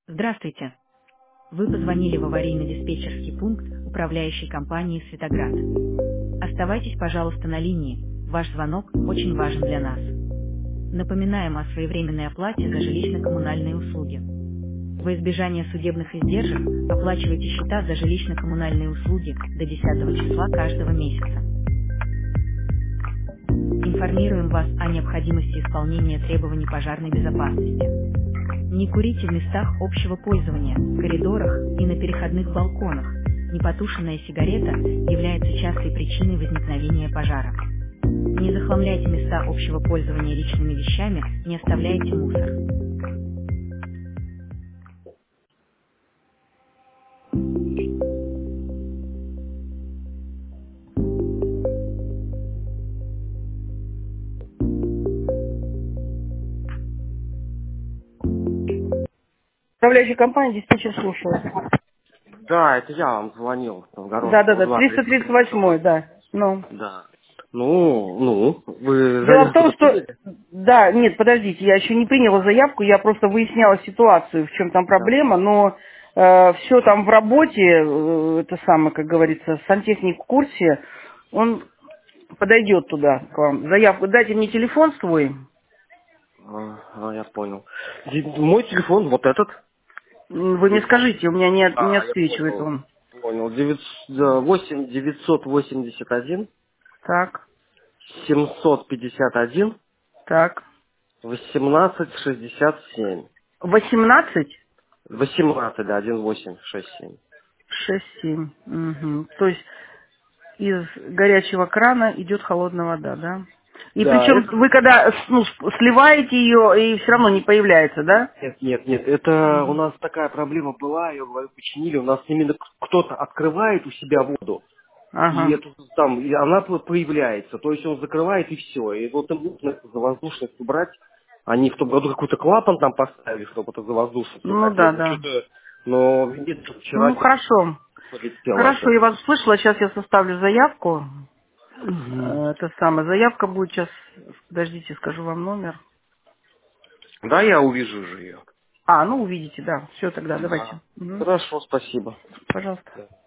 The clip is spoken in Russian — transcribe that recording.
Здравствуйте. Вы позвонили в аварийно-диспетчерский пункт управляющей компании «Светоград». Оставайтесь, пожалуйста, на линии. Ваш звонок очень важен для нас. Напоминаем о своевременной оплате за жилищно-коммунальные услуги. Во избежание судебных издержек оплачивайте счета за жилищно-коммунальные услуги до 10 числа каждого месяца. Информируем вас о необходимости исполнения требований пожарной безопасности. Не курите в местах общего пользования, коридорах и на переходных балконах. Непотушенная сигарета является частой причиной возникновения пожара. Не захламляйте места общего пользования личными вещами, не оставляйте мусор. Управляющая компания диспетчер слушает. Да, это я вам звонил. Да, Новгородского 2. 338, да. Ну. Да. Вы Дело в заявку том, что... приняли? Да, нет, подождите, я еще не приняла заявку, я просто выясняла ситуацию, в чем там Да. проблема, но все там в работе, это самое, как говорится, сантехник в курсе, он подойдет туда к вам. Заявку, дайте мне телефон свой. Я понял. Мой телефон вот этот. Вы мне скажите, у меня не Я отсвечивает понял. он. Понял. 8 981 Так, 751 так. 1867. 18? 18, да, 1867. 6-7. Угу. То есть из горячего крана идет холодная вода, да? И Да, причем это... вы когда сливаете ее, и все равно не появляется, да? Нет, это у Мгм. нас такая проблема была, я говорю, починили, у нас именно кто-то открывает у себя воду, и Ага. это там, и она появляется, то есть он закрывает и все, и вот им нужно это за воздушность убрать, они в том году какой-то клапан там поставили, чтобы это за воздушность Ну выходило, да, но да. что-то, но видите, вчера Ну хорошо. полетело Хорошо, опять. я вас услышала, сейчас я составлю заявку. Мгм. Это самое, заявка будет сейчас, подождите, скажу вам номер. Да, я увижу же ее. А, ну увидите, да. Все тогда, давайте. Да. Мгм. Хорошо, спасибо. Пожалуйста.